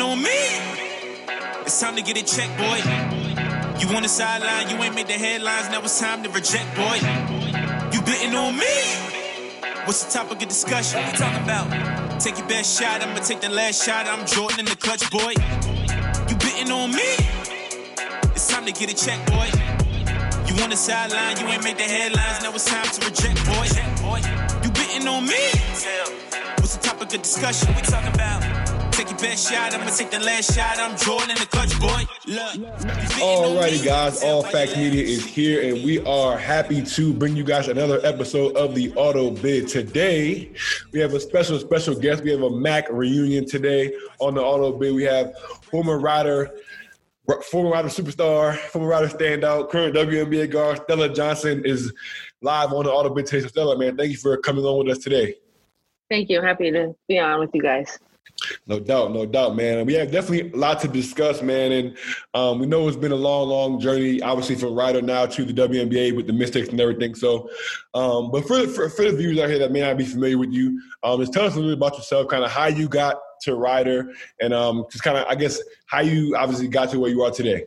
on me. It's time to get it checked, boy. You on the sideline, you ain't made the headlines, now it's time to reject, boy. You betting on me. What's the topic of discussion? What we talking about? Take your best shot, I'ma take the last shot. I'm Jordan in the clutch, boy. You betting on me. It's time to get it checked, boy. You on the sideline, you ain't made the headlines, now it's time to reject, boy. You betting on me. What's the topic of discussion? What we talking about? Take your best shot, I'ma take the last shot. I'm Jordan in the clutch, boy. Alrighty, guys. All Facts Media is here, and we are happy to bring you guys another episode of the Auto Bid. Today, we have a special guest. We have a MAC reunion today on the Auto Bid. We have former Rider superstar, former Rider standout, current WNBA guard Stella Johnson is live on the Auto Bid today. So Stella, man, thank you for coming on with us today. Thank you. Happy to be on with you guys. No doubt, man. We have definitely a lot to discuss, man. And we know it's been a long journey, obviously, from Rider now to the WNBA with the mistakes and everything. So, but for the viewers out here that may not be familiar with you, just tell us a little bit about yourself, kind of how you got to Rider, and just kind of, I guess, how you obviously got to where you are today.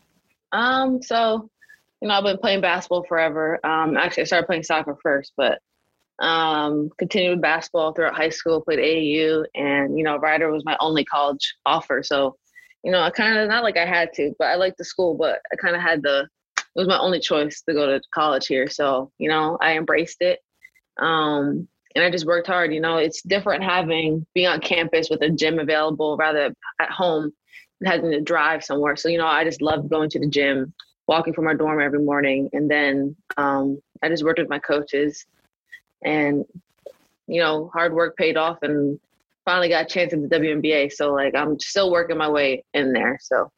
So, I've been playing basketball forever. Actually, I started playing soccer first, but continued with basketball throughout high school, played AAU, and, Rider was my only college offer. So, I kind of, not like I had to, but I liked the school, but I kind of had it was my only choice to go to college here. So, I embraced it. And I just worked hard. It's different being on campus with a gym available rather at home and having to drive somewhere. So, I just loved going to the gym, walking from our dorm every morning. And then I just worked with my coaches. And, hard work paid off and finally got a chance at the WNBA. So, I'm still working my way in there. So.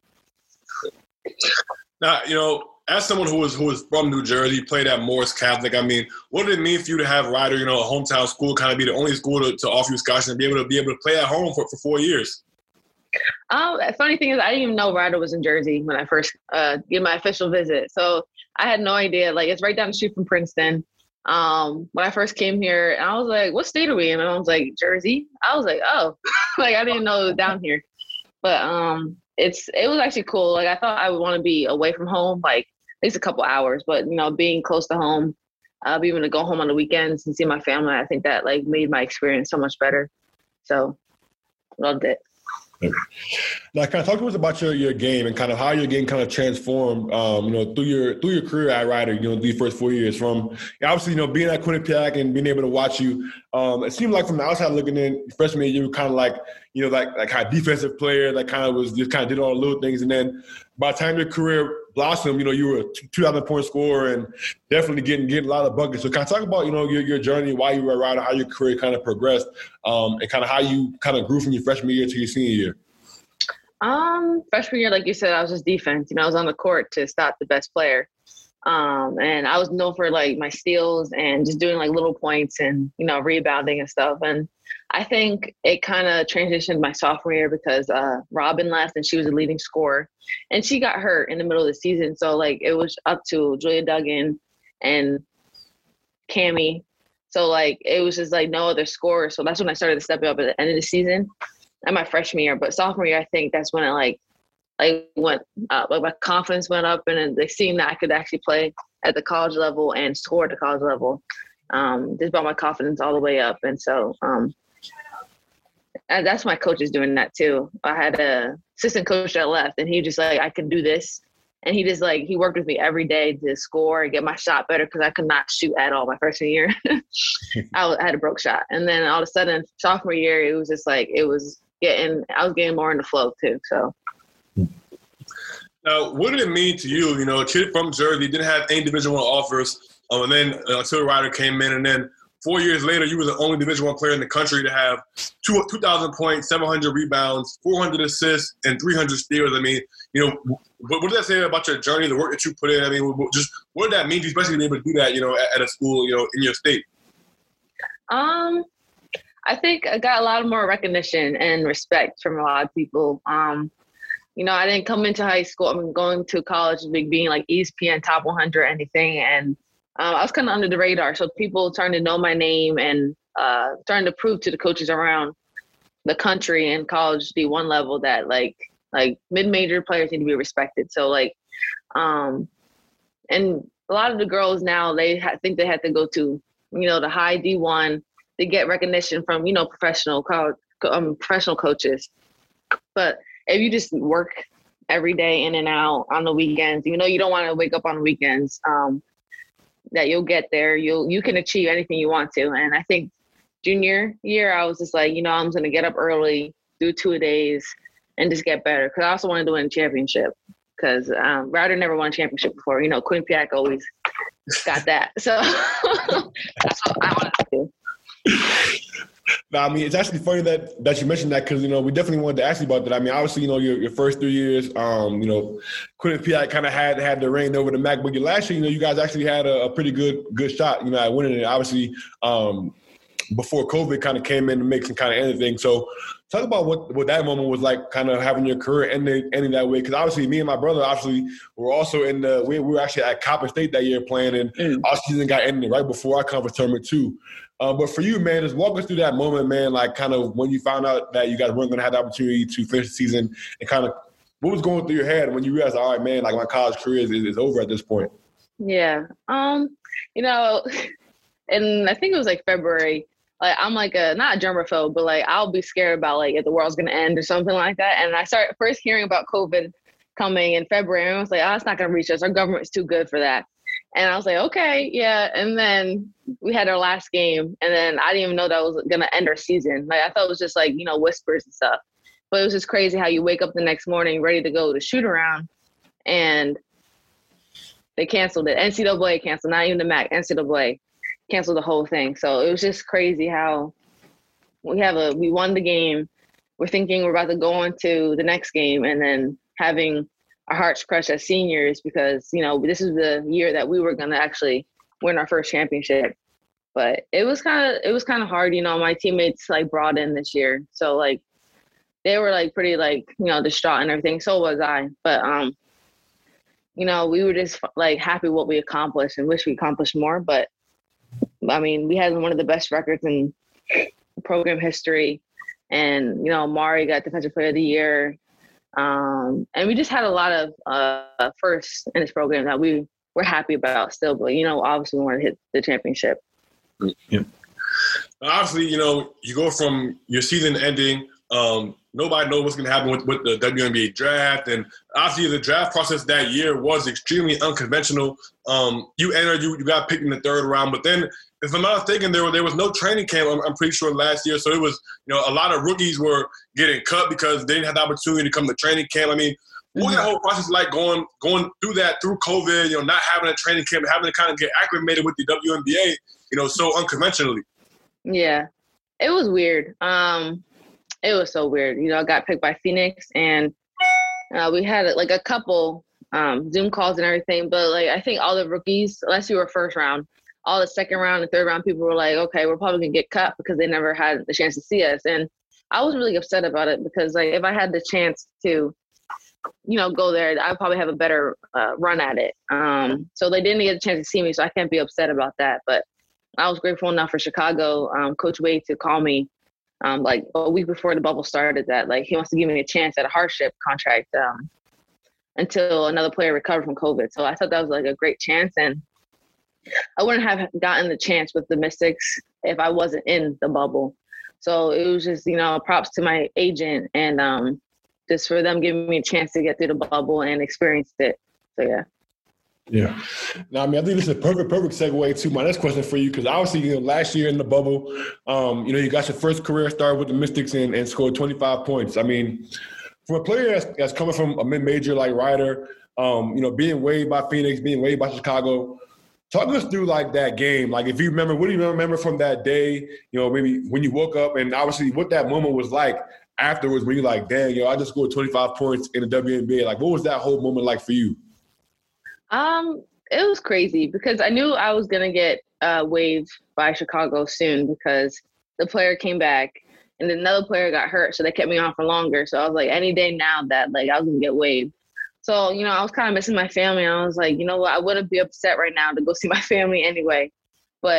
Now, as someone who was from New Jersey, played at Morris Catholic, I mean, what did it mean for you to have Rider, a hometown school, kind of be the only school to offer you scholarship and be able to play at home for 4 years? The funny thing is I didn't even know Rider was in Jersey when I first did my official visit. So I had no idea. It's right down the street from Princeton. When I first came here, and I was like, what state are we in? And I was like, Jersey. I was like, oh, I didn't know it was down here. But it was actually cool. I thought I would want to be away from home, at least a couple hours. But, being close to home, being able to go home on the weekends and see my family, I think that made my experience so much better. So loved it. Now, kind of talk to us about your game and kind of how your game kind of transformed, through your career at Rider, the first 4 years from obviously, being at Quinnipiac and being able to watch you. It seemed like from the outside looking in, freshman year, you were kind of like kind of defensive player that kind of was just kind of did all the little things. And then by the time your career blossomed, you were a 2,000-point scorer and definitely getting a lot of buckets. So kind of talk about, your journey, why you were at Rider, how your career kind of progressed, and kind of how you kind of grew from your freshman year to your senior year. Freshman year, like you said, I was just defense. I was on the court to stop the best player. And I was known for my steals and just doing little points and, rebounding and stuff. And I think it kind of transitioned my sophomore year because Robin left and she was a leading scorer and she got hurt in the middle of the season. So it was up to Julia Duggan and Cammie. So it was just no other scorer. So that's when I started to step up at the end of the season and my freshman year. But sophomore year, I think that's when it went up. My confidence went up, and they seen that I could actually play at the college level and score at the college level. Just brought my confidence all the way up. And so and that's my coach is doing that too. I had a assistant coach that left, and he just I can do this. And he just he worked with me every day to score and get my shot better because I could not shoot at all my freshman year. I had a broke shot. And then all of a sudden, sophomore year, it was just I was getting more in the flow too. So. Now, what did it mean to you, a kid from Jersey, didn't have any Division I offers, and then until Rider came in, and then 4 years later, you were the only Division I player in the country to have 2,000 points, 700 rebounds, 400 assists, and 300 steals. I mean, what did that say about your journey, the work that you put in? I mean, just what did that mean to you, especially to be able to do that, at a school, in your state? I think I got a lot more recognition and respect from a lot of people. I didn't come into high school. I'm going to college being ESPN top 100 or anything. And I was kind of under the radar. So people starting to know my name and starting to prove to the coaches around the country and college D1 level that like mid-major players need to be respected. So like, and a lot of the girls now, they think they have to go to, the high D1 to get recognition from, professional coaches. But if you just work every day in and out on the weekends, you don't want to wake up on the weekends, that you'll get there. You can achieve anything you want to. And I think junior year, I was just like, I'm going to get up early, do 2-a-days, and just get better. Because I also wanted to win a championship. Because Rider never won a championship before. Quinnipiac always got that. So that's what I wanted to do. No, I mean, it's actually funny that you mentioned that because, we definitely wanted to ask you about that. I mean, obviously, your first 3 years, Quinnipiac kind of had the reign over the MAC, but your last year, you guys actually had a pretty good shot, at winning it. Obviously, before COVID kind of came in the mix and kind of anything. So talk about what that moment was like, kind of having your career ending that way. Because obviously, me and my brother were also we were actually at Coppin State that year playing, and our season got ended right before our conference tournament too. But for you, man, just walk us through that moment, man. Like, kind of when you found out that you guys weren't going to have the opportunity to finish the season, and kind of what was going through your head when you realized, all right, man, like my college career is over at this point. Yeah, and I think it was like February. Like, I'm like not a germaphobe, but like I'll be scared about like if the world's gonna end or something like that. And I started first hearing about COVID coming in February, and I was like, oh, it's not gonna reach us. Our government's too good for that. And I was like, okay, yeah. And then we had our last game, and then I didn't even know that was gonna end our season. Like, I thought it was just like whispers and stuff. But it was just crazy how you wake up the next morning ready to go to shoot around, and they canceled it. NCAA canceled, not even the MAC. NCAA canceled the whole thing. So it was just crazy how we won the game. We're thinking we're about to go on to the next game, and then having our hearts crushed as seniors because, this is the year that we were going to actually win our first championship. But it was kind of hard. My teammates like brought in this year. So like they were like pretty like, distraught and everything. So was I. But, we were just like happy what we accomplished and wish we accomplished more. But I mean, we had one of the best records in program history, and Mari got Defensive Player of the Year, and we just had a lot of firsts in this program that we were happy about still. But obviously, we wanted to hit the championship. Yeah. Obviously, you go from your season ending. Nobody knows what's going to happen with the WNBA draft. And obviously the draft process that year was extremely unconventional. You entered, you got picked in the 3rd round. But then, if I'm not mistaken, there was no training camp, I'm pretty sure, last year. So it was, a lot of rookies were getting cut because they didn't have the opportunity to come to training camp. I mean, what was that whole process like going through that, through COVID, not having a training camp, having to kind of get acclimated with the WNBA, so unconventionally? Yeah, it was weird. It was so weird. I got picked by Phoenix, and we had like a couple Zoom calls and everything. But like, I think all the rookies, unless you were first round, all the second round and third round people were like, okay, we're probably gonna get cut because they never had the chance to see us. And I was really upset about it because like if I had the chance to, go there, I'd probably have a better run at it. So they didn't get a chance to see me, so I can't be upset about that. But I was grateful enough for Chicago, Coach Wade, to call me like a week before the bubble started that like he wants to give me a chance at a hardship contract until another player recovered from COVID. So I thought that was like a great chance, and I wouldn't have gotten the chance with the Mystics if I wasn't in the bubble. So it was just, props to my agent and just for them giving me a chance to get through the bubble and experience it. So yeah. Yeah. Now, I mean, I think this is a perfect segue to my next question for you, because obviously, last year in the bubble, you got your first career start with the Mystics and scored 25 points. I mean, from a player that's coming from a mid-major like Rider, being waived by Phoenix, being waived by Chicago, talk us through like that game. Like, if you remember, what do you remember from that day? Maybe when you woke up, and obviously what that moment was like afterwards when you're like, dang, I just scored 25 points in the WNBA. Like, what was that whole moment like for you? It was crazy because I knew I was going to get waived by Chicago soon because the player came back and another player got hurt. So they kept me on for longer. So I was like, any day now that like I was going to get waived. So, I was kind of missing my family. I was like, you know what? I wouldn't be upset right now to go see my family anyway. But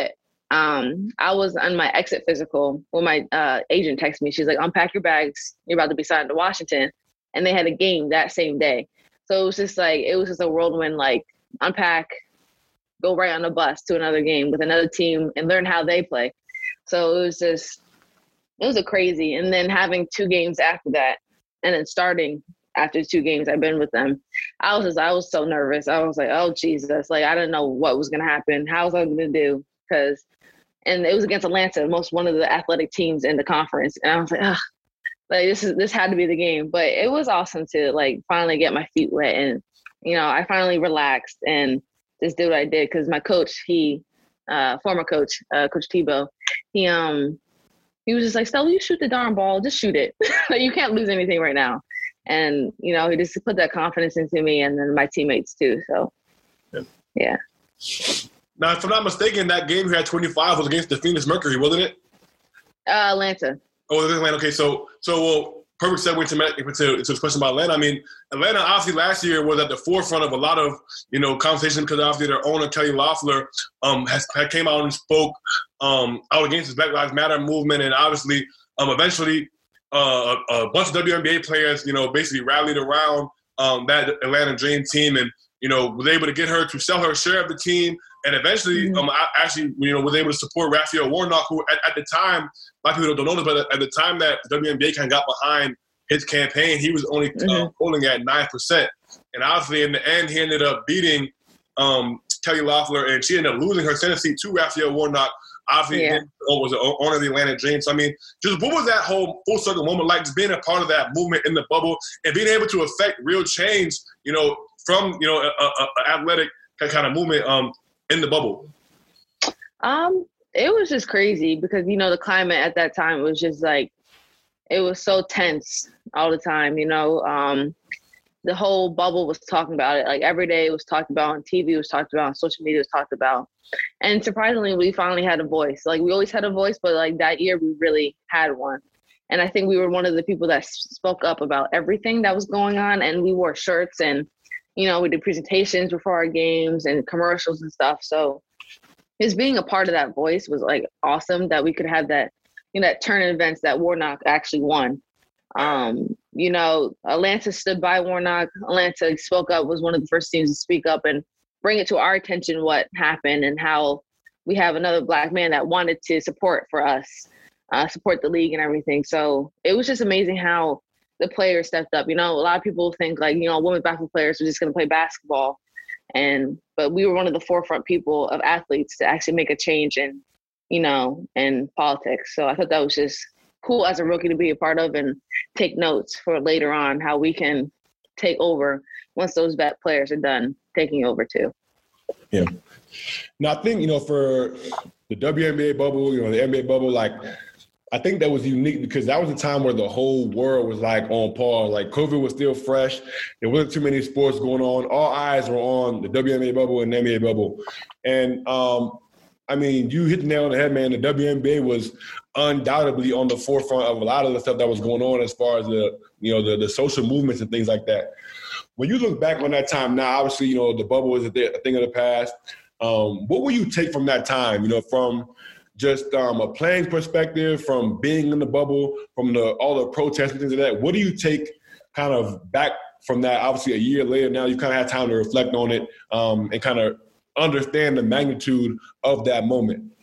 I was on my exit physical when my agent texted me. She's like, unpack your bags. You're about to be signed to Washington. And they had a game that same day. So it was just a whirlwind, like unpack, go right on a bus to another game with another team and learn how they play. So it was a crazy. And then having 2 games after that and then starting after 2 games I've been with them, I was so nervous. I was like, oh, Jesus. Like, I didn't know what was going to happen. How was I going to do? And it was against Atlanta, one of the athletic teams in the conference. And I was like, ugh, like this had to be the game. But it was awesome to like finally get my feet wet. And, I finally relaxed and just did what I did. Cause my coach, former coach, Coach Tebow, he was just like, Stella, you shoot the darn ball, just shoot it. Like, you can't lose anything right now. And, he just put that confidence into me and then my teammates too. So, yeah. Now, if I'm not mistaken, that game you had 25 was against the Phoenix Mercury, wasn't it? Atlanta. Oh, it was Atlanta. Okay, so perfect segue to this question about Atlanta. I mean, Atlanta obviously last year was at the forefront of a lot of conversation because obviously their owner Kelly Loeffler had came out and spoke out against the Black Lives Matter movement, and obviously eventually a bunch of WNBA players basically rallied around that Atlanta Dream team and was able to get her to sell her share of the team. And eventually, I actually, was able to support Raphael Warnock, who at the time, a lot of people don't know this, but at the time that the WNBA kind of got behind his campaign, he was only polling at 9%. And obviously, in the end, he ended up beating Kelly Loeffler, and she ended up losing her Senate seat to Raphael Warnock. Obviously, was the owner of the Atlanta Dream. So, I mean, just what was that whole full circle moment like, just being a part of that movement in the bubble and being able to affect real change, from, an athletic kind of movement in the bubble? It was just crazy because, the climate at that time was just like, it was so tense all the time, the whole bubble was talking about it. Like every day it was talked about on TV, it was talked about on social media, it was talked about. And surprisingly, we finally had a voice. Like we always had a voice, but like that year we really had one. And I think we were one of the people that spoke up about everything that was going on. And we wore shirts and, we did presentations before our games and commercials and stuff. So just being a part of that voice was like awesome that we could have that, that turn of events that Warnock actually won. Atlanta stood by Warnock. Atlanta spoke up, was one of the first teams to speak up and bring it to our attention what happened and how we have another Black man that wanted to support for us, support the league and everything. So it was just amazing how the players stepped up. A lot of people think like, women basketball players are just going to play basketball. But we were one of the forefront people of athletes to actually make a change in politics. So I thought that was just cool as a rookie to be a part of and take notes for later on how we can take over once those vet players are done taking over too. Yeah. Now I think, for the WNBA bubble, the NBA bubble, like I think that was unique because that was a time where the whole world was like on pause. Like COVID was still fresh. There wasn't too many sports going on. All eyes were on the WNBA bubble and the NBA bubble. And you hit the nail on the head, man. The WNBA was undoubtedly on the forefront of a lot of the stuff that was going on as far as the social movements and things like that. When you look back on that time now, obviously, the bubble is a thing of the past. What will you take from that time, from just a playing perspective, from being in the bubble, from all the protests and things like that? What do you take kind of back from that? Obviously, a year later now, you kind of had time to reflect on it and kind of understand the magnitude of that moment.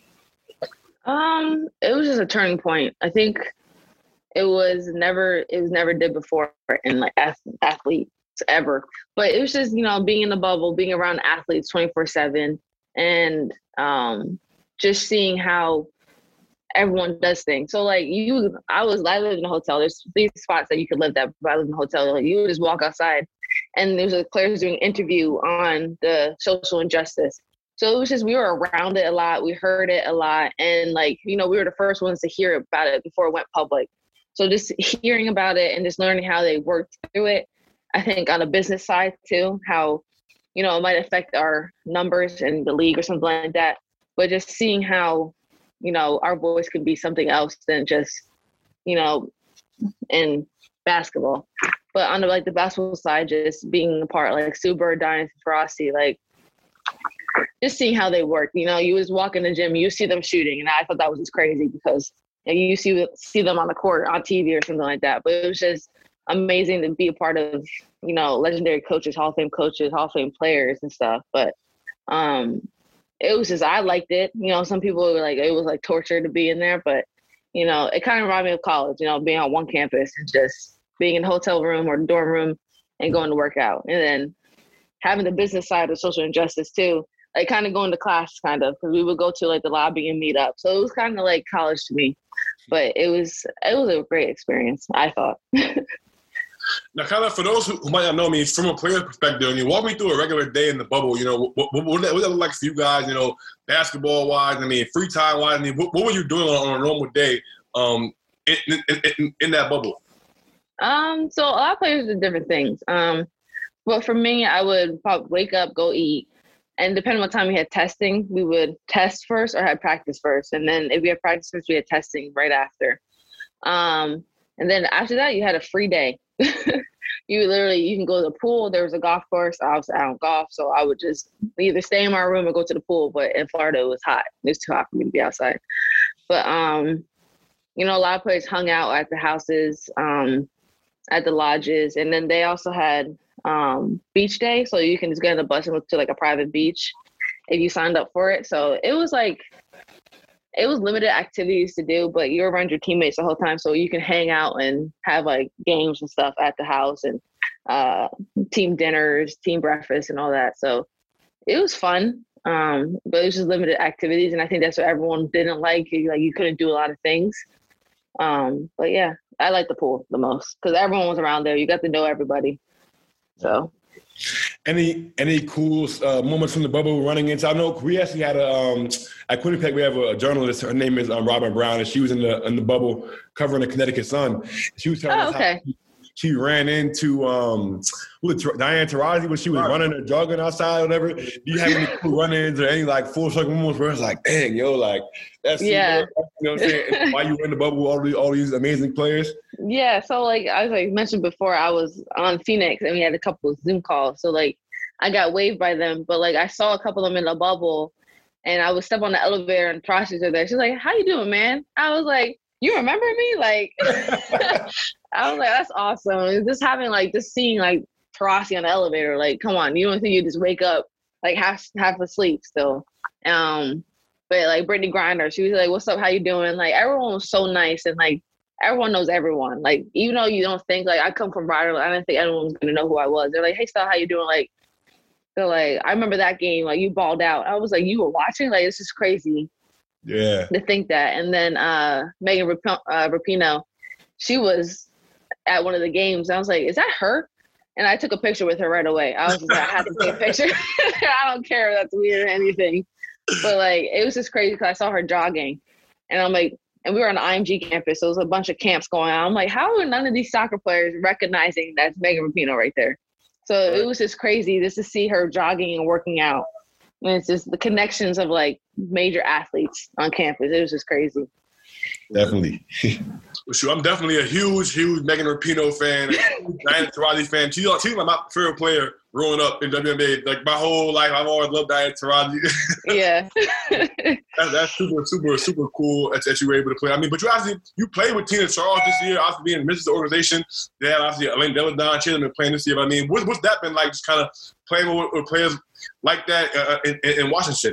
It was just a turning point. I think it was never did before in like athletes ever. But it was just, being in the bubble, being around athletes 24/7 and just seeing how everyone does things. So like I lived in a hotel. There's these spots that you could live at, but I lived in a hotel. Like you would just walk outside and there's a players doing an interview on the social injustice. So it was just, we were around it a lot. We heard it a lot. And we were the first ones to hear about it before it went public. So just hearing about it and just learning how they worked through it. I think on a business side too, how, it might affect our numbers in the league or something like that. But just seeing how, our voice could be something else than just, in basketball. But on the basketball side, just being a part, like Sue Bird, Diana Taurasi, just seeing how they work. You know, you was walk in the gym, you see them shooting, and I thought that was just crazy because you see them on the court on TV or something like that. But it was just amazing to be a part of, you know, legendary coaches, Hall of Fame players and stuff. But it was just, I liked it. You know, some people were like, it was like torture to be in there, but you know, it kind of reminded me of college, you know, being on one campus and just being in a hotel room or dorm room and going to work out. And then having the business side of social injustice too, like kind of going to class kind of, because we would go to like the lobby and meet up. So it was kind of like college to me, but it was a great experience, I thought. Now, kind of for those who might not know me, from a player perspective, you walk me through a regular day in the bubble. You know, what that look like for you guys? You know, basketball-wise. I mean, free time-wise. I mean, what were you doing on a normal day in that bubble? So a lot of players do different things. But for me, I would probably wake up, go eat, and depending on what time we had testing, we would test first or had practice first, and then if we had practice first, we had testing right after. And then after that, you had a free day. You can go to the pool. There was a golf course. I don't golf, so I would just either stay in my room or go to the pool. But in Florida, it was hot. It was too hot for me to be outside. But you know, a lot of players hung out at the houses, at the lodges, and then they also had beach day, so you can just get on the bus and go to like a private beach if you signed up for it. So it was limited activities to do, but you're around your teammates the whole time, so you can hang out and have like games and stuff at the house and team dinners, team breakfast, and all that. So it was fun, but it was just limited activities, and I think that's what everyone didn't like. Like you couldn't do a lot of things. But yeah, I like the pool the most because everyone was around there. You got to know everybody. So. Any cool moments from the bubble running into? I know we actually had at Quinnipiac we have a journalist. Her name is Robin Brown, and she was in the bubble covering the Connecticut Sun. She was telling us how she ran into Diana Taurasi when she was running or jogging outside or whatever. Do you have any cool run-ins or any like full circle moments where it's like, dang, yo, like that's yeah, you know what I'm saying? While you were in the bubble, all these amazing players. Yeah, so like I mentioned before, I was on Phoenix and we had a couple of Zoom calls. So like I got waved by them, but like I saw a couple of them in the bubble, and I would step on the elevator and Taurasi was there. She's like, "How you doing, man?" I was like, "You remember me?" Like, I was like, "That's awesome." Just seeing like Taurasi on the elevator. Like, come on, you don't think you just wake up like half asleep still? But like Brittany Griner, she was like, "What's up? How you doing?" Like everyone was so nice, and like everyone knows everyone. Like even though you don't think like I come from Rider, I didn't think anyone was gonna know who I was. They're like, "Hey, Stella, how you doing?" Like, they're like, "I remember that game. Like you balled out." I was like, "You were watching? Like this is crazy." Yeah. To think that. And then Megan Rapinoe, she was at one of the games. I was like, "Is that her?" And I took a picture with her right away. I was just like, I had to take a picture. I don't care if that's weird or anything. But like, it was just crazy because I saw her jogging. And I'm like, and we were on the IMG campus. So there was a bunch of camps going on. I'm like, how are none of these soccer players recognizing that's Megan Rapinoe right there? So it was just crazy just to see her jogging and working out. And it's just the connections of like major athletes on campus. It was just crazy. Definitely. Well, sure, I'm definitely a huge Megan Rapinoe fan, Diana Taurasi fan. She's like my favorite player growing up in WNBA. Like my whole life, I've always loved Diana Taurasi. Yeah. That's super cool that you were able to play. I mean, but you played with Tina Charles this year, obviously being in the organization. They had obviously Elaine Deladon, she hasn't been playing this year. But I mean, what's that been like, just kind of playing with players like that in Washington?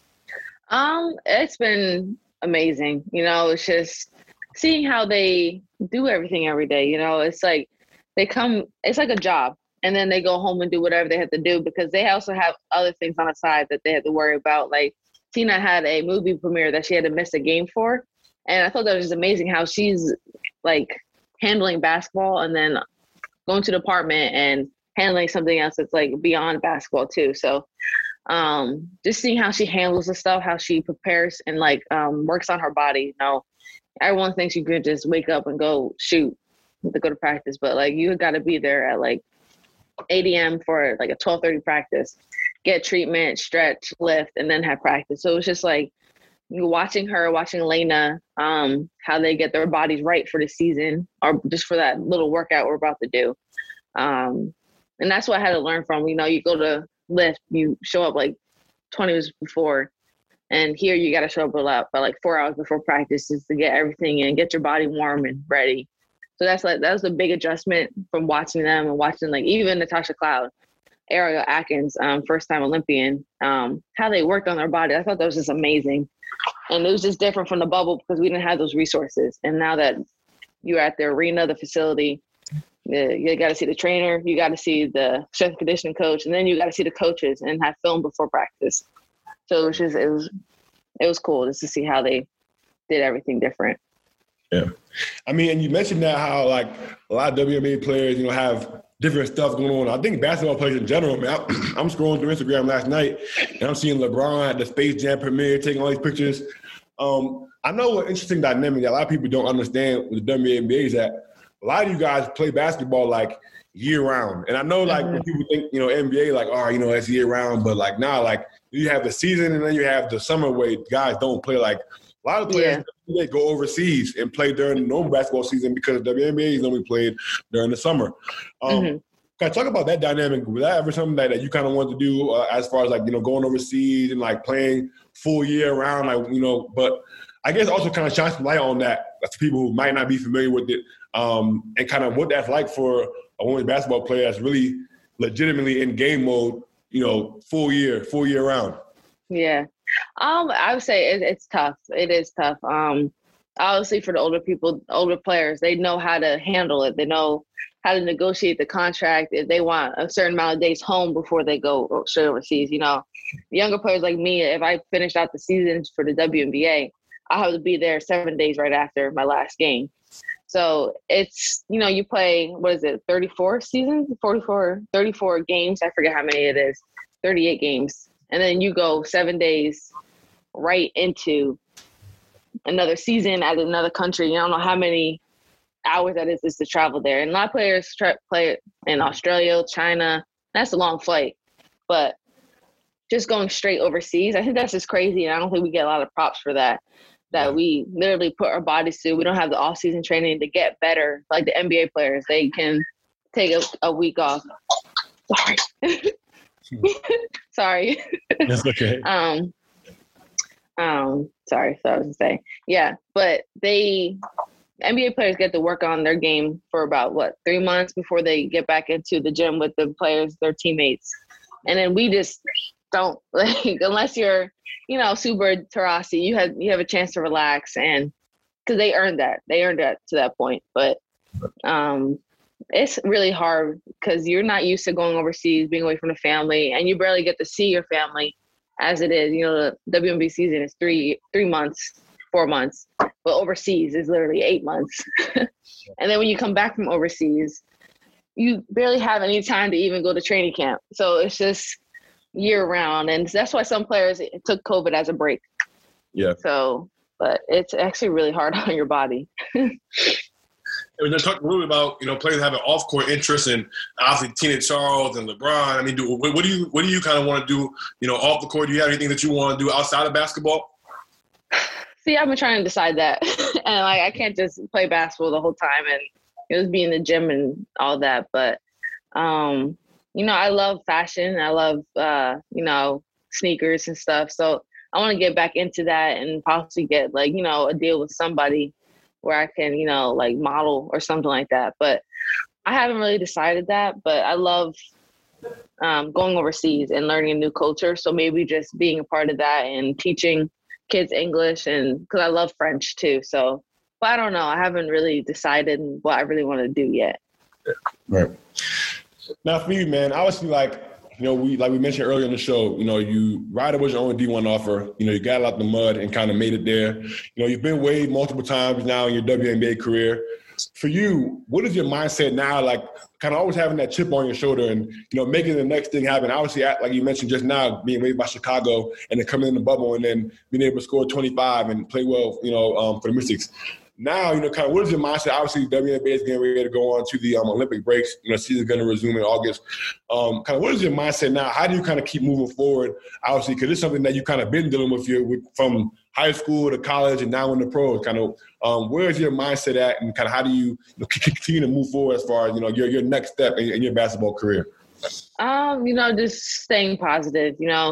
It's been amazing. You know, it's just seeing how they do everything every day. You know, it's like it's like a job, and then they go home and do whatever they have to do because they also have other things on the side that they have to worry about. Like Tina had a movie premiere that she had to miss a game for, and I thought that was just amazing how she's like handling basketball and then going to the apartment and handling something else that's like beyond basketball too. So just seeing how she handles the stuff, how she prepares and like works on her body. You know, everyone thinks you could just wake up and go shoot to go to practice, but like you got to be there at like 8 a.m. for like a 12:30 practice, get treatment, stretch, lift, and then have practice. So it's just like watching Elena, how they get their bodies right for the season or just for that little workout we're about to do. And that's what I had to learn from. You know, you go to lift, you show up like 20 minutes before. And here you got to show up by like 4 hours before practice just to get everything in, get your body warm and ready. So that was a big adjustment from watching them and watching like even Natasha Cloud, Ariel Atkins, first-time Olympian, how they worked on their body. I thought that was just amazing. And it was just different from the bubble because we didn't have those resources. And now that you're at the arena, the facility, you got to see the trainer, you got to see the strength and conditioning coach, and then you got to see the coaches and have film before practice. So it was cool just to see how they did everything different. Yeah. I mean, and you mentioned that how like a lot of WNBA players, have different stuff going on. I think basketball players in general, man, I'm scrolling through Instagram last night and I'm seeing LeBron at the Space Jam premiere taking all these pictures. I know an interesting dynamic that a lot of people don't understand with the WNBA is that a lot of you guys play basketball like year round. And I know like when people think, NBA, like, it's year round, but like now, like you have the season and then you have the summer where guys don't play. Like a lot of players they go overseas and play during the normal basketball season because the WNBA is only played during the summer. Can I talk about that dynamic? Was that ever something that you kind of wanted to do as far as like, going overseas and like playing full year round, like, but I guess also kind of shine some light on that to people who might not be familiar with it and kind of what that's like for a women's basketball player that's really legitimately in game mode, full year round. Yeah. I would say it's tough. It is tough. Obviously for the older players, they know how to handle it. They know how to negotiate the contract if they want a certain amount of days home before they go straight overseas. Younger players like me, if I finished out the season for the WNBA, I have to be there 7 days right after my last game. So it's, you play, 34 seasons, 34 games. I forget how many it is, 38 games. And then you go 7 days right into another season at another country. You don't know how many hours that is to travel there. And a lot of players play in Australia, China. That's a long flight. But just going straight overseas, I think that's just crazy. And I don't think we get a lot of props for that we literally put our bodies through. We don't have the off-season training to get better. Like the NBA players, they can take a week off. Sorry. Sorry. That's okay. Sorry, so I was gonna say. Yeah, but NBA players get to work on their game for about 3 months before they get back into the gym with the players, their teammates. And then we just don't unless you're, Super Taurasi, you have a chance to relax and because they earned that to that point. But it's really hard because you're not used to going overseas, being away from the family, and you barely get to see your family as it is. The WNBA season is 3 months, 4 months, but overseas is literally 8 months. And then when you come back from overseas, you barely have any time to even go to training camp. So it's just year round. And that's why some players took COVID as a break. Yeah. So, but it's actually really hard on your body. And we're talking a little bit about, players having off-court interests and obviously Tina Charles and LeBron. I mean, what do you kind of want to do, off the court? Do you have anything that you want to do outside of basketball? See, I've been trying to decide that. And I can't just play basketball the whole time and just be in the gym and all that. But, I love fashion. I love, sneakers and stuff. So I want to get back into that and possibly get a deal with somebody where I can, model or something like that. But I haven't really decided that, but I love going overseas and learning a new culture. So maybe just being a part of that and teaching kids English and because I love French too. So, but I don't know. I haven't really decided what I really want to do yet. Right. Now for you, man, obviously we mentioned earlier in the show, Rider was your own D1 offer. You got out the mud and kind of made it there. You've been waived multiple times now in your WNBA career. For you, what is your mindset now, like kind of always having that chip on your shoulder and, making the next thing happen? Obviously, like you mentioned just now, being waived by Chicago and then coming in the bubble and then being able to score 25 and play well, for the Mystics. Now, kind of what is your mindset? Obviously, WNBA is getting ready to go on to the Olympic breaks. Season's going to resume in August. Kind of what is your mindset now? How do you kind of keep moving forward? Obviously, because it's something that you kind of been dealing with from high school to college and now in the pros. Kind of where is your mindset at and kind of how do you continue to move forward as far as, your next step in your basketball career? Just staying positive,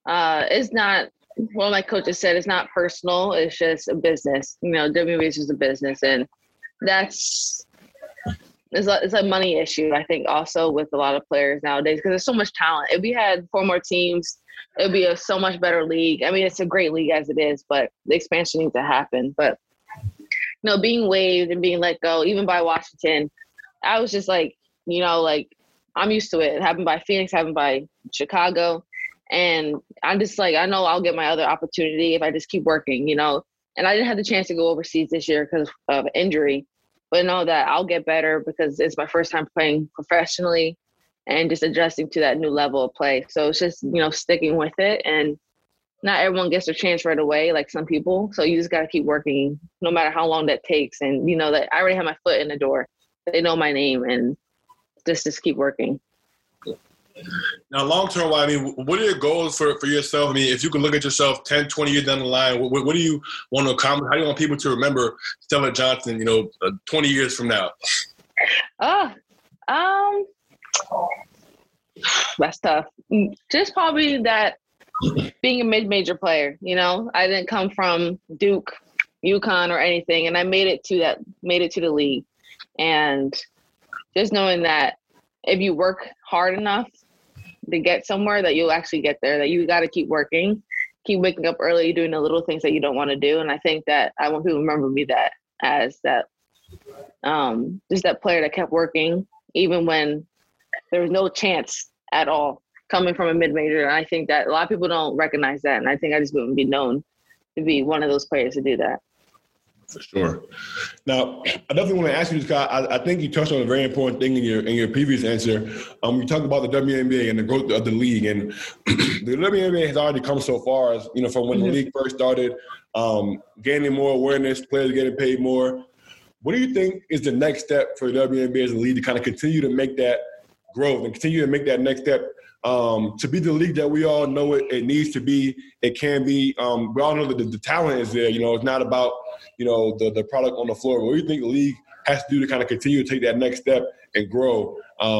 It's not. One of my coaches said it's not personal. It's just a business. WNBA is just a business, and it's a money issue. I think also with a lot of players nowadays because there's so much talent. If we had 4 more teams, it would be a so much better league. I mean, it's a great league as it is, but the expansion needs to happen. But being waived and being let go, even by Washington, I was just like, I'm used to it. It happened by Phoenix, happened by Chicago. And I'm just like, I know I'll get my other opportunity if I just keep working, And I didn't have the chance to go overseas this year because of injury. But know that I'll get better because it's my first time playing professionally and just adjusting to that new level of play. So it's just, sticking with it. And not everyone gets a chance right away, like some people. So you just got to keep working no matter how long that takes. And, that I already have my foot in the door. They know my name and just keep working. Now, long-term, what are your goals for yourself? I mean, if you could look at yourself 10, 20 years down the line, what do you want to accomplish? How do you want people to remember Stella Johnson, 20 years from now? That's tough. Just probably that being a mid-major player, I didn't come from Duke, UConn or anything, and I made it to the league. And just knowing that if you work hard enough to get somewhere, that you'll actually get there, that you got to keep working, keep waking up early, doing the little things that you don't want to do. And I think that I want people to remember me as that, just that player that kept working, even when there was no chance at all coming from a mid-major. And I think that a lot of people don't recognize that. And I think I just wouldn't be known to be one of those players to do that. For sure. Now, I definitely want to ask you, Scott. I think you touched on a very important thing in your previous answer. You talked about the WNBA and the growth of the league, and the WNBA has already come so far as from when the league first started, gaining more awareness, players getting paid more. What do you think is the next step for the WNBA as a league to kind of continue to make that growth and continue to make that next step to be the league that we all know it needs to be? It can be. We all know that the talent is there. It's not about the product on the floor. What do you think the league has to do to kind of continue to take that next step and grow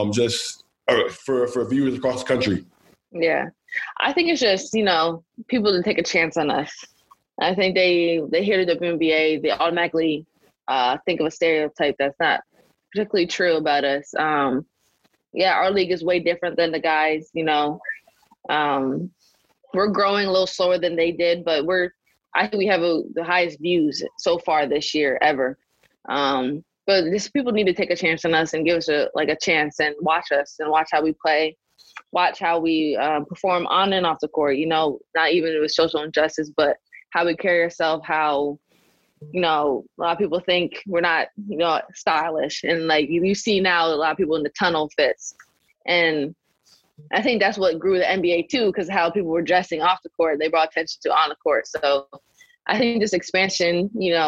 for viewers across the country? Yeah. I think it's just, people to take a chance on us. I think they hear the WNBA, they automatically think of a stereotype that's not particularly true about us. Our league is way different than the guys, We're growing a little slower than they did, but I think we have the highest views so far this year ever. But people need to take a chance on us and give us a chance and watch us and watch how we play, watch how we perform on and off the court, not even with social injustice, but how we carry ourselves, how, a lot of people think we're not, stylish. And you see now a lot of people in the tunnel fits. And I think that's what grew the NBA too, because how people were dressing off the court, they brought attention to on the court. So I think this expansion,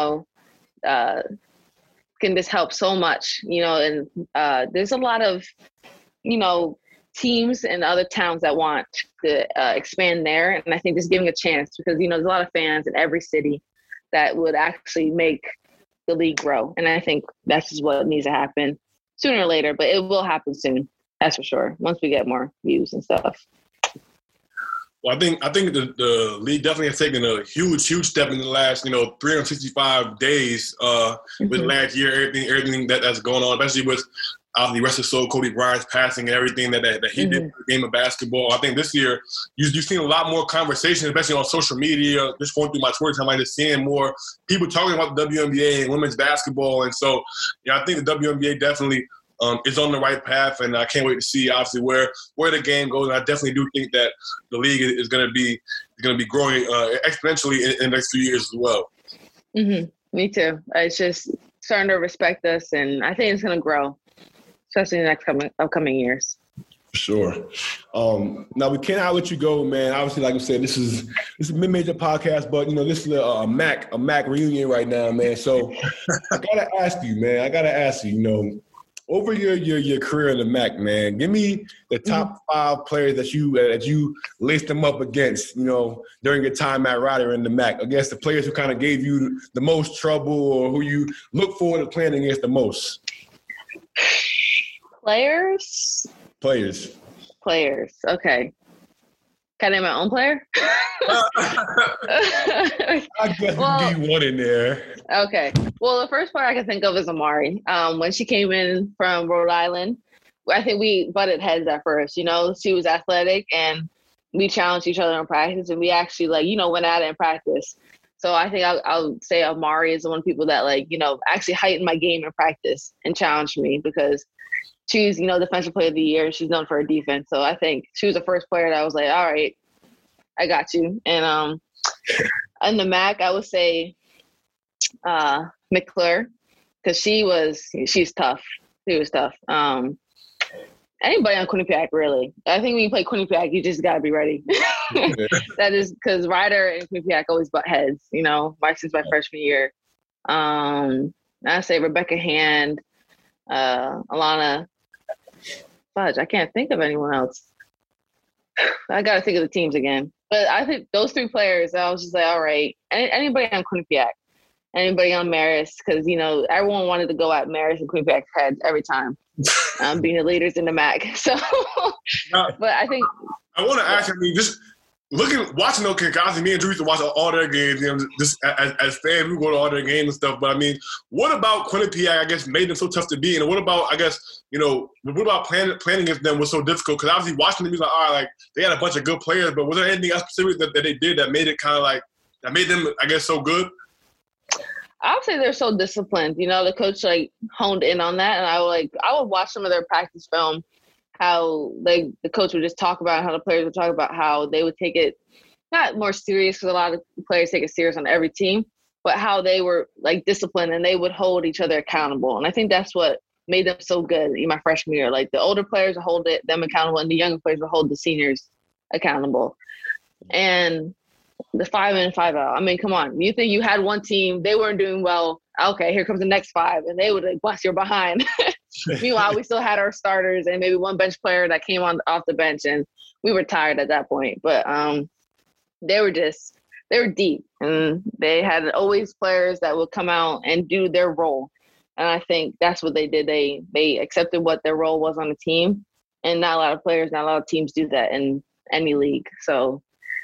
can just help so much, and there's a lot of, teams in other towns that want to expand there. And I think just giving a chance because, there's a lot of fans in every city that would actually make the league grow. And I think that's just what needs to happen sooner or later, but it will happen soon. That's for sure. Once we get more views and stuff. Well, I think the league definitely has taken a huge step in the last 365 days with last year, everything that's going on, especially with the rest of soul Kobe Bryant's passing and everything that he did for the game of basketball. I think this year you've seen a lot more conversation, especially on social media. Just going through my Twitter time, I'm just seeing more people talking about the WNBA and women's basketball, and so I think the WNBA definitely is on the right path, and I can't wait to see obviously where the game goes. And I definitely do think that the league is going to be growing exponentially in the next few years as well. Me too. It's just starting to respect us, and I think it's going to grow, especially in the next upcoming years. For sure. Now we cannot let you go, man. Obviously, like I said, this is a mid-major podcast, but this is a MAC reunion right now, man. So I gotta ask you, man. Over your career in the MAC, man, give me the top 5 players that you laced them up against, during your time at Rider in the MAC, against the players who kind of gave you the most trouble or who you look forward to playing against the most. Players. Okay. Can I name my own player? I guess we can give you one in there. Okay. Well, the first player I can think of is Amari. When she came in from Rhode Island, I think we butted heads at first. You know, she was athletic and we challenged each other in practice, and we actually went at it in practice. So I think I'll say Amari is one of the people that actually heightened my game in practice and challenged me, because she's, defensive player of the year. She's known for her defense. So I think she was the first player that I was like, all right, I got you. And in the MAC, I would say McClure, because she's tough. She was tough. Anybody on Quinnipiac, really. I think when you play Quinnipiac, you just got to be ready. That is because Ryder and Quinnipiac always butt heads, since my freshman year. I say Rebecca Hand, Alana. Fudge, I can't think of anyone else. I got to think of the teams again. But I think those three players, I was just like, all right. Anybody on Quinnipiac, anybody on Marist, because, everyone wanted to go at Marist and Quinnipiac's heads every time, being the leaders in the MAC. So, but I think. I want to ask, just watching those kids, obviously me and Drew used to watch all their games, just as fans, we go to all their games and stuff. But what about Quinnipiac, I guess, made them so tough to beat? And what about, I guess, what about planning against them was so difficult? Because obviously watching them, all right, they had a bunch of good players, but was there anything else specific that they did that made it kind of that made them, I guess, so good? I would say they're so disciplined. The coach honed in on that, and I would watch some of their practice film, how the coach would just talk about, how the players would talk about how they would take it not more serious, because a lot of players take it serious on every team, but how they were disciplined and they would hold each other accountable. And I think that's what made them so good in my freshman year. The older players would hold them accountable, and the younger players would hold the seniors accountable. And the 5 in, 5 out. Come on. You think you had one team, they weren't doing well. Okay, here comes the next 5, and they would bust your behind. Meanwhile, we still had our starters and maybe one bench player that came off the bench, and we were tired at that point. But they were deep, and they had always players that would come out and do their role. And I think that's what they did. They accepted what their role was on the team, and not a lot of players, not a lot of teams do that in any league. So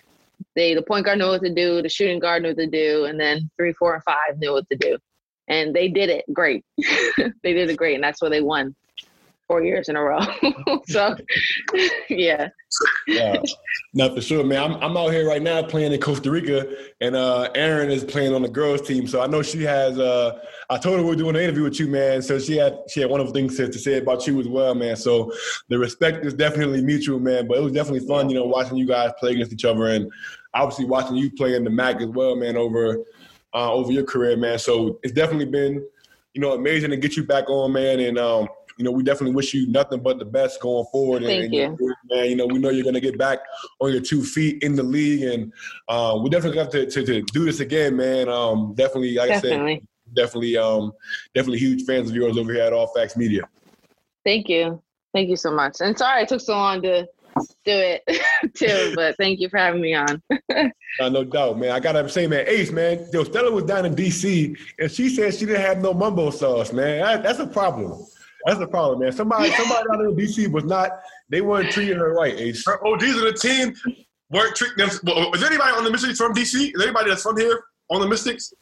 the point guard knew what to do, the shooting guard knew what to do, and then 3, 4, and 5 knew what to do. And they did it great. They did it great, and that's why they won 4 years in a row. So, yeah. No, for sure, man. I'm out here right now playing in Costa Rica, and Erin is playing on the girls team. So I know she has. I told her we were doing an interview with you, man. So she had one of the things to say about you as well, man. So the respect is definitely mutual, man. But it was definitely fun, watching you guys play against each other, and obviously watching you play in the MAC as well, man. Over your career, man. So it's definitely been, amazing to get you back on, man. And, we definitely wish you nothing but the best going forward. Thank you. Man, we know you're going to get back on your 2 feet in the league. And we definitely have to do this again, man. Definitely, like I said, definitely huge fans of yours over here at All Facts Media. Thank you. Thank you so much. And sorry it took so long to do it too, but thank you for having me on. No doubt, man. I gotta say, man, Ace, man, Stella was down in DC and she said she didn't have no mumbo sauce, man. That's a problem. That's the problem, man. Somebody out there in DC they weren't treating her right, Ace. Her OGs of the team weren't treating them. Well, is anybody on the Mystics from DC? Is anybody that's from here on the Mystics?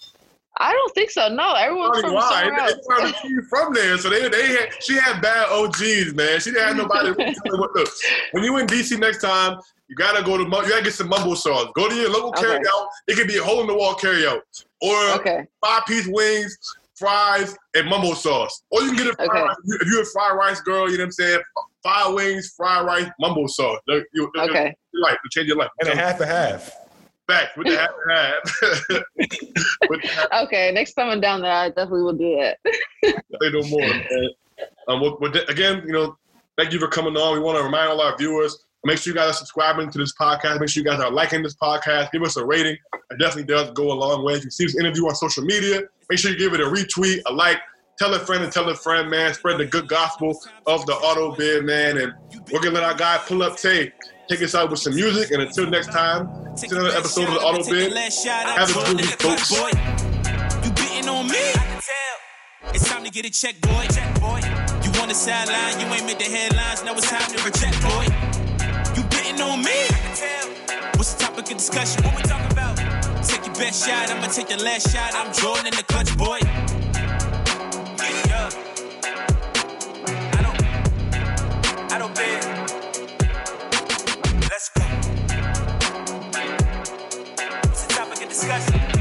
I don't think so. No, everyone's from somewhere else. From there, so she had bad OGs, man. She didn't have nobody. Look, when you in DC next time, you gotta get some mumbo sauce. Go to your local carryout. It could be a hole in the wall carryout, or 5-piece wings, fries, and mumbo sauce. Or you can get it fried rice. If you're a fried rice girl, you know what I'm saying? 5 wings, fried rice, mumbo sauce. Your life, to change your life. And a half. Back with the half. Okay, next time I'm down there, I definitely will do that. Say no more. Again, thank you for coming on. We want to remind all our viewers, make sure you guys are subscribing to this podcast. Make sure you guys are liking this podcast. Give us a rating. It definitely does go a long way. If you see this interview on social media, make sure you give it a retweet, a like. Tell a friend, man. Spread the good gospel of the auto bid, man. And we're going to let our guy Pull Up Tay take us out with some music. And until next time, it's another episode of the Auto Bid. Have a good week, folks. You beating on me? It's time to get a check, boy. You on the sideline, you ain't made the headlines. Now it's time to reject, boy. You beating on me? What's the topic of discussion? What we talking about? Take your best shot, I'ma take the last shot. I'm Jordan in the clutch, boy. Yeah. I don't bet. Let's go. What's the topic of discussion?